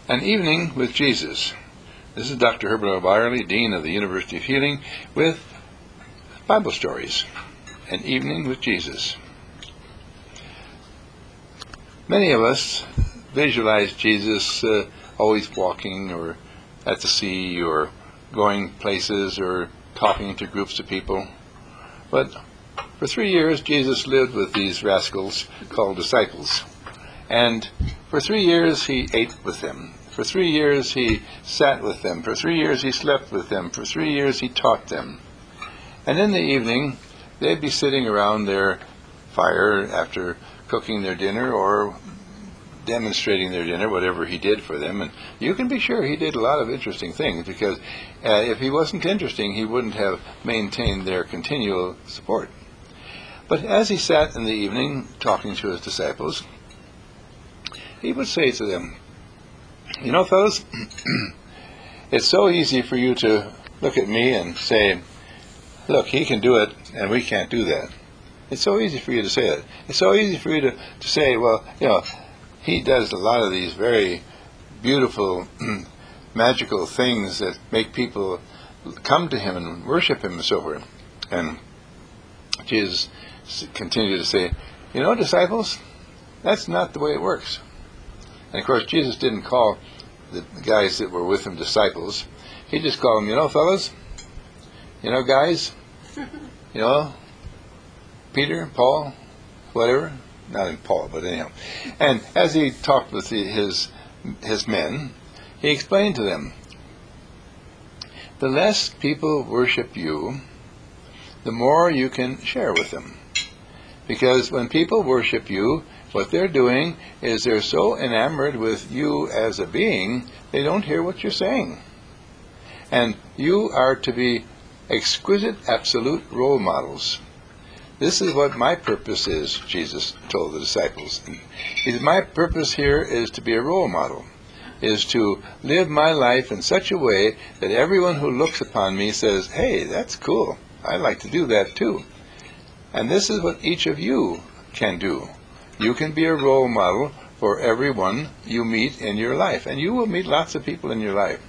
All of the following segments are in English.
An Evening with Jesus. This is Dr. Herbert R. Byerly, Dean of the University of Healing, with Bible Stories. An Evening with Jesus. Many of us visualize Jesus always walking or at the sea or going places or talking to groups of people. But for 3 years, Jesus lived with these rascals called disciples. And for 3 years, he ate with them. For 3 years, he sat with them. For 3 years, he slept with them. For 3 years, he taught them. And in the evening, they'd be sitting around their fire after cooking their dinner or demonstrating their dinner, whatever he did for them. And you can be sure he did a lot of interesting things, because if he wasn't interesting, he wouldn't have maintained their continual support. But as he sat in the evening talking to his disciples, he would say to them, "You know, fellas, it's so easy for you to look at me and say, look, he can do it and we can't do that. It's so easy for you to say it. It's so easy for you to say, well, he does a lot of these very beautiful, magical things that make people come to him and worship him and so forth." And Jesus continued to say, disciples, that's not the way it works. And of course, Jesus didn't call the guys that were with him disciples. He just called them, fellas, guys, Peter, Paul, whatever. Not in Paul, but anyhow. And as he talked with his men, he explained to them, the less people worship you, the more you can share with them. Because when people worship you, what they're doing is they're so enamored with you as a being, they don't hear what you're saying. And you are to be exquisite, absolute role models. This is what my purpose is, Jesus told the disciples. My purpose here is to be a role model, is to live my life in such a way that everyone who looks upon me says, hey, that's cool. I'd like to do that too. And this is what each of you can do. You can be a role model for everyone you meet in your life. And you will meet lots of people in your life.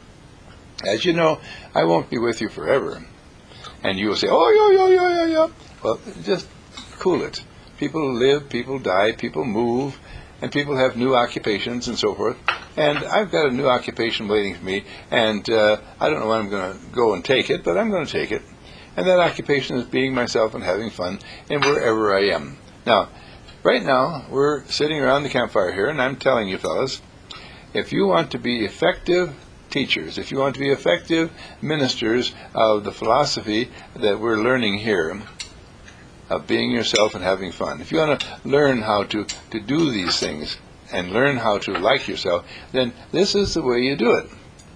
As you know, I won't be with you forever. And you will say, oh, yeah. Well, just cool it. People live, people die, people move, and people have new occupations and so forth. And I've got a new occupation waiting for me, and I don't know when I'm going to go and take it, but I'm going to take it. And that occupation is being myself and having fun in wherever I am. Now, right now, we're sitting around the campfire here, and I'm telling you, fellas, if you want to be effective teachers, if you want to be effective ministers of the philosophy that we're learning here, of being yourself and having fun, if you want to learn how to do these things and learn how to like yourself, then this is the way you do it.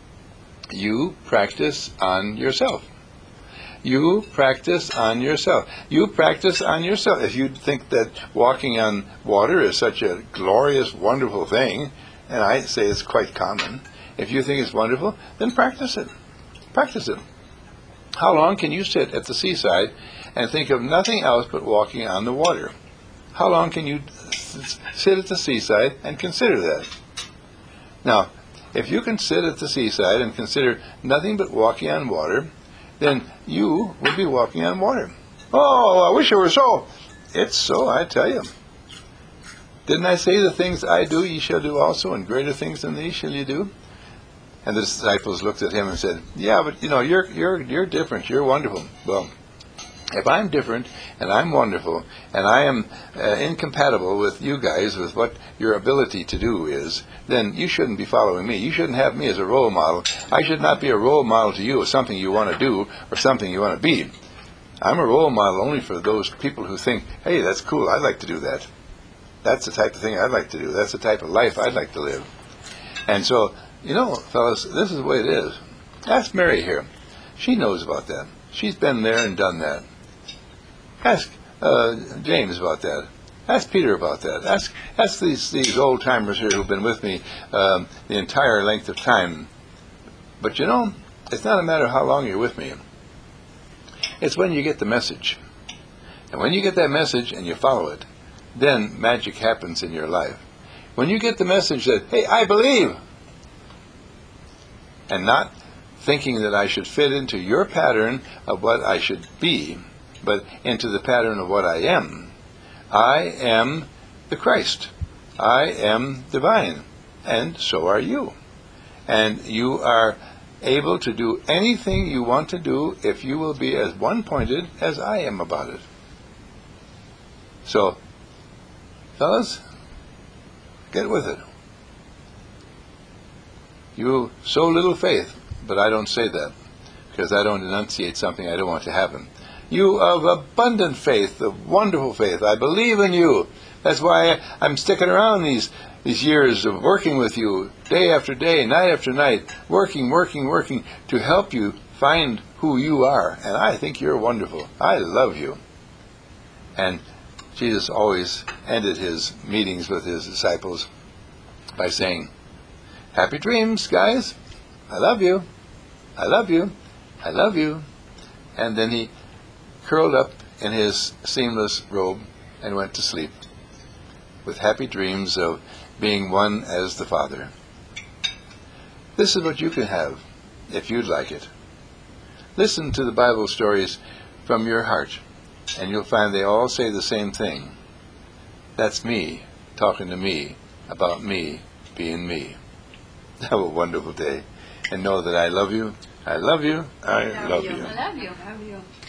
You practice on yourself. You practice on yourself. You practice on yourself. If you think that walking on water is such a glorious, wonderful thing, and I say it's quite common, if you think it's wonderful, then practice it. Practice it. How long can you sit at the seaside and think of nothing else but walking on the water? How long can you sit at the seaside and consider that? Now, if you can sit at the seaside and consider nothing but walking on water, then you will be walking on water. Oh, I wish it were so. It's so, I tell you. Didn't I say the things I do ye shall do also, and greater things than these shall ye do? And the disciples looked at him and said, yeah, but you're different, you're wonderful. Well, if I'm different and I'm wonderful and I am incompatible with you guys, with what your ability to do is, then you shouldn't be following me. You shouldn't have me as a role model. I should not be a role model to you of something you want to do or something you want to be. I'm a role model only for those people who think, hey, that's cool, I'd like to do that. That's the type of thing I'd like to do. That's the type of life I'd like to live. And so, fellas, this is the way it is. Ask Mary here. She knows about that. She's been there and done that. Ask James about that. Ask Peter about that. Ask these old-timers here who've been with me the entire length of time. But it's not a matter of how long you're with me. It's when you get the message. And when you get that message and you follow it, then magic happens in your life. When you get the message that, hey, I believe, and not thinking that I should fit into your pattern of what I should be, but into the pattern of what I am. I am the Christ. I am divine, and so are you. And you are able to do anything you want to do if you will be as one-pointed as I am about it. So, fellas, get with it. You sow little faith, but I don't say that, because I don't enunciate something I don't want to happen. You of abundant faith, of wonderful faith, I believe in you. That's why I'm sticking around these years of working with you, day after day, night after night, working to help you find who you are. And I think you're wonderful. I love you. And Jesus always ended his meetings with his disciples by saying, happy dreams, guys. I love you. I love you. I love you. And then he curled up in his seamless robe and went to sleep with happy dreams of being one as the Father. This is what you can have if you'd like it. Listen to the Bible stories from your heart, and you'll find they all say the same thing. That's me talking to me about me being me. Have a wonderful day, and know that I love you. I love you. I love you. I love you. I love you.